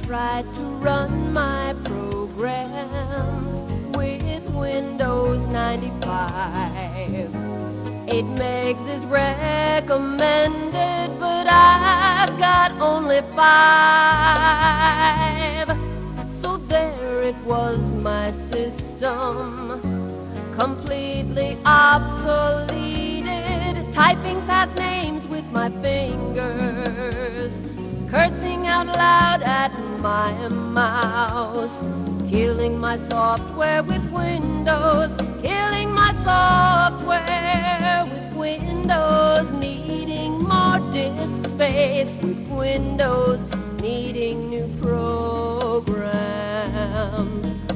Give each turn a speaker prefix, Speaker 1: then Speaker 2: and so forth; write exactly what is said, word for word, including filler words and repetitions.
Speaker 1: tried to run my programs with Windows ninety-five. Eight megs is recommended, but I've got only five. So there it was, my system, completely obsoleted, typing path names with my fingers, cursing out loud at my mouse, killing my software with Windows, killing my software with Windows, needing more disk space with Windows, needing new programs.